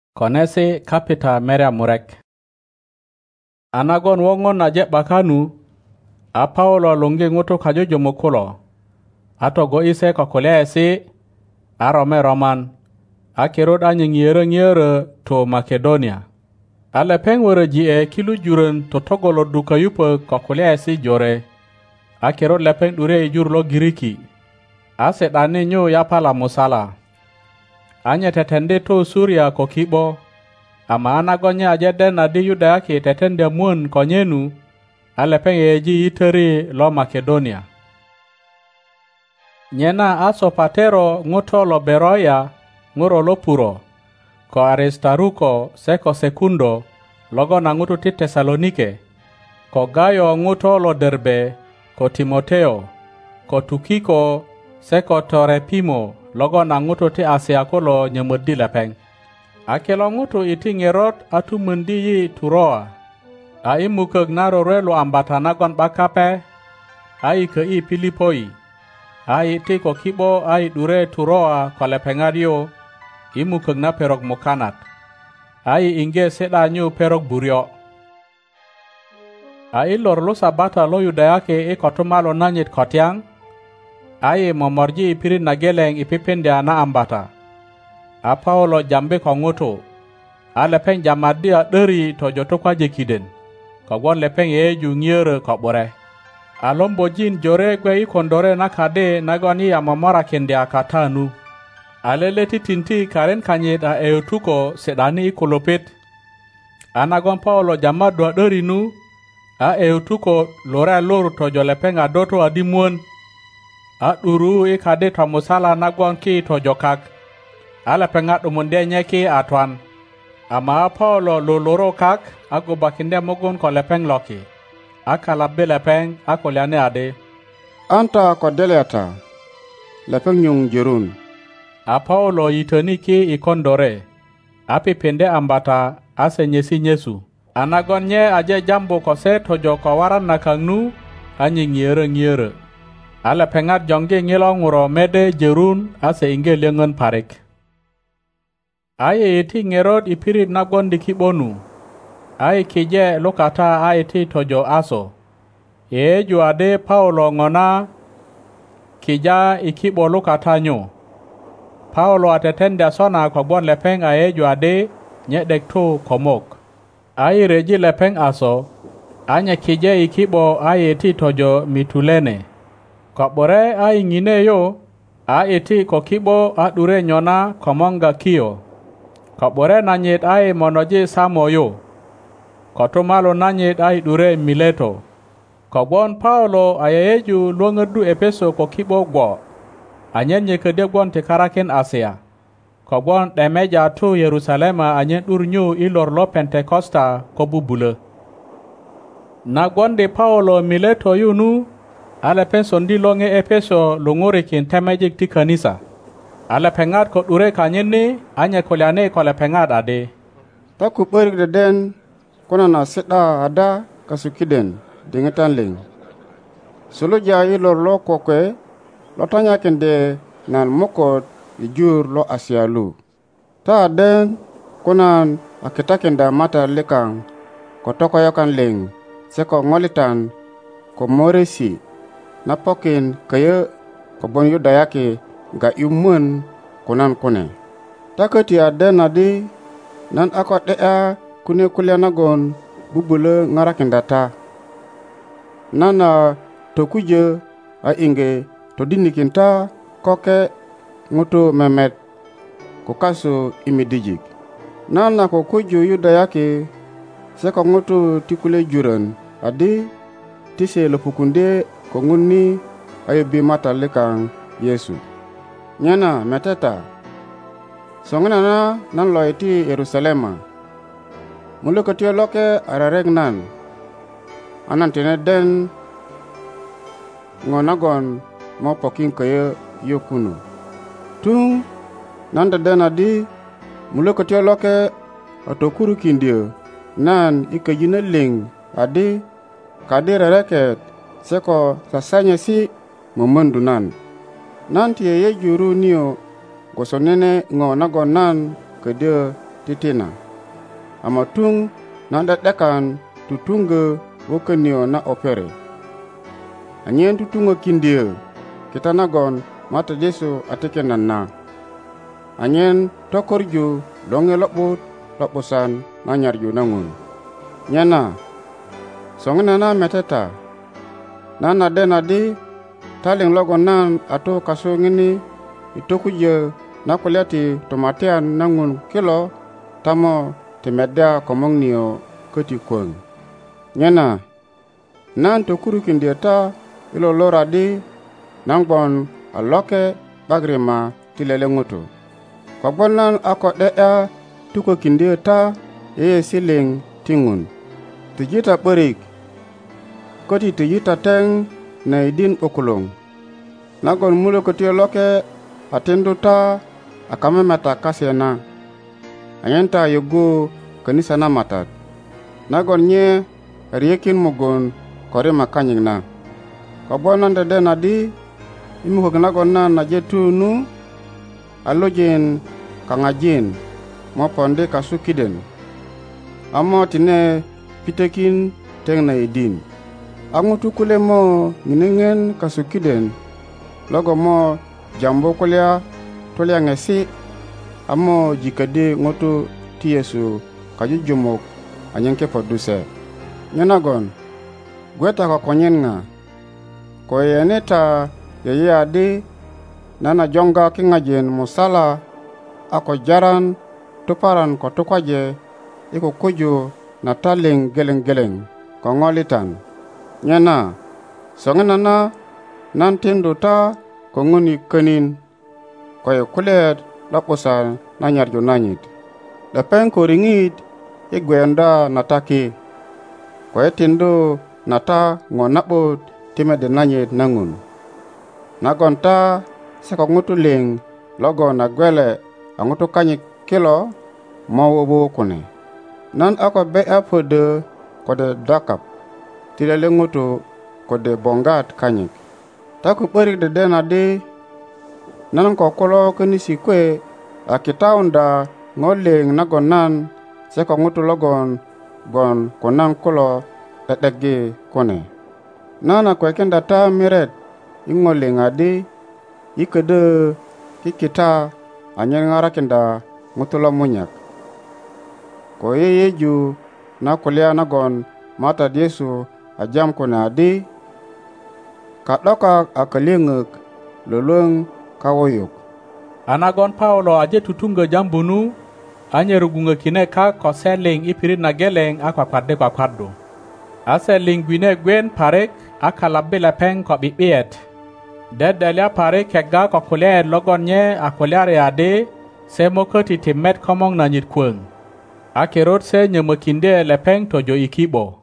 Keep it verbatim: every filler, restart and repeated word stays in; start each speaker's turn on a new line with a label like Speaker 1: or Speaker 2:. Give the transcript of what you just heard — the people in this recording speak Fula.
Speaker 1: Konesi kapita meria murek. Anagon wongon na je bakanu, a Paulo lungi ngutu kajuju mukulo. Ato go ise kokulea esi, a rome roman, a kirut anyi ngire ngire to Makedonia. A lepeng were jie kilu juren to togolo duka yupe kokulea esi jore. A kirut lepeng dure ijur lo Giriki. A setani nyu yapala musala. Anye tetende to Suria kokibo. Ama anagonya ajede na di Yuda ki tetende mun konyenu. Alepeng yeji iteri lo Makedonia. Nyena aso patero nguto lo Beroya nguro lo puro. Ko Aristaruko seko sekundo logo na ngutu ti Tesalonike. Ko Gayo nguto lo Derbe ko Timoteo. Ko Tukiko seko Torepimo logo na ngutu ti Asiakolo nyemudi lepeng. Akelo ngutu iti ngerot atu mundi yi Turoa. A imukeg naro relo ambata nagon bakape. A ike i Pilipoi. A iti ko kibo a dure Turoa kwa lepengario. Imukeg na perok mukanat. A inge seda nyu perok burio. A ilor lo sabata lo Yudayake e kotumalo nanyit kotiang. A momorji ipiri nageleng ipipendia na ambata. A Paulo jambe ko ngutu. A lepeng jamadia deri to joto kwa jekiden. Kogwon lepeng ye ju ngire ko bore. A lombo jin jore kwe ikondore nakade nagoni ya momora kendia katanu. A leleti tinti karen kanyet a eutuko sedani ikolopet. A nagon Paulo jamadwa deri nu. A eutuko lore lor to jo lepeng a doto adimuon. A duru ikade to musala nagon ki to jokak. Ala pengat umunde nyeki atwan. Ama Paulo loloro kak ako bakinde mogun ko lepeng loki. Aka labbe lepeng ako liane ade.
Speaker 2: Anta ko deleata. Lepeng yung jirun.
Speaker 1: A Paulo yitoni ki ikondore. Api pende ambata ase nyesi nyesu. Anagon nye aje jambo ko se tojo ko waran nakangnu anyi ngire ngire. Ala pengat jonge ngilonguro mede jerun ase inge lengon parik. Aye iti ngerod ipirit nagon dikibonu. Aye kije lokata aye ti tojo aso. Ye juade Paulo ngona kija ikibo lokata nyo. Paulo atetende sona kwa bon lepeng aye juade nyedek to komok. Aye reji lepeng aso. Anya kije ikibo aye ti tojo Mitulene. Kwa bore aye ngine yo. Aye ti kokibo adure nyona komonga kio. Kabore nanyet ai monoje Samoyo. Kotomalo nanyet ai dure Mileto. Kabon Paulo ayayeju luangedu Epeso ko kibo gwo. Anyenye kede gwon te karaken Asia. Kabon demeja tu Yerusalema anyen urnyu ilor lo Pentecosta ko bubule. Na gwonde Paulo Mileto yunu. Ale pensondi longe Epeso lungore kin temejik ti kanisa. Ala pengat ko dure kanyeni anya kolyane ko la pengat ade.
Speaker 2: Ta ku berik de den kona na seda ada kasukiden dingetan ling. Solo jayi lor lo kokwe lo tanya kende nan moko ijur lo asialu. Ta den kona akita kenda mata lekang ko toko yokan ling seko ngolitan ko moresi napokin kaya ko bon Yudayake ga imun kunan kune. Takati adena di nan akot dea kune kulianagon bubule ngarakendata. Nana tokuje a inge to dinikinta koke ngutu memet kukasu imidijik. Nana ko kuju Yudayake seko ngutu tikule juren adi tise lepukunde ko nguni ayobi mata lekang Yesu. Nyana meteta. Songana na nan lo iti Yerusalema. Mulu ketio loke arareg nan. Anan tine den ngonagon mo poking kaya yokunu. Tung nan den adi mulu ketio loke atokuru kindio. Nan ikajina ling adi kadire reket seko sasanya si memendu nan. Nanti ye juru niyo gosonene ngo nagon nan ke dia titina. Ama tung na dedekan tutunga wokenio na opere. Anyen tutunga kindia kita nagon mata Yesu atikenan na. Anyen tokorju longe loput lopusan nanyarju nangun. Nyana songena na meteta nana dena di taling logon nan ato kaso ngini itokuja na kuliati tomatian nangun kilo tamo temeda komong niyo koti kweng. Nyana nan tokuru kindiata ilo lora di nangbon aloke bagrima tilele ngutu. Kwagbon nan ako dea tuko kindiata ee siling tingun. Tijita perik koti tijita teng na idin okulong. Nagon mulo koti loke atenduta akame mata kasena. Anyenta yugo kanisa na matat. Nagon nye riekin mugon kore makanying na. Kabona ndede na di imu hog nagon na na jetu nu alojin kangajin mo ponde kasukiden. Amo tine pitekin teng na idin. Angutu kule mo nginengen kasukiden. Logo mo jambo kulia tolia ngesi. Amo jikade ngotu ti Yesu kajujumok anyenke poduse. Nyenagon gweta kwa konyen nga. Kwa yeneta yeye adi nana jonga kingajen musala ako jaran tuparan ko tukwaje iko kuju na taling geleng geleng ko ngolitan. Nyana songena na nan tindu ta ko nguni kenin ko ye kulet laposan na nyarjo nanyit. Da pen ko ringit igwenda nataki ko ye tindu nata ngonabot time de nanyit nangun. Nagonta seko ngutuling logo na gwele angutu kanyik kilo mawobo kune. Nan ako be apode kode dakap tilele ngutu kode bongat kanyik. Taku perik de dena de nan kokolo kenisi kwe akitaunda ngoling nagon nan seko ngutu logon gon konan kolo tetegi kone. Nana kwekenda ta miret ingoling adi ikede kikita anyen ngarakenda ngutulo munyak. Ko yeyeju na kulia nagon mata Yesu ajam kone adi kadoka akalingek lulung kawoyuk.
Speaker 1: Anagon Paulo aje tutunga jambunu anye rugunga kine ka ko seling ipirit na geleng akwa kwadde kwa kwaddo. Aseling gwine gwen parek akalabela peng ko bibiet. Dedelia parek kega ko kulier logon nye akuliare ade se mokoti timet komong na nyit kweng. Akirot se nyemokinde lepeng tojo ikibo.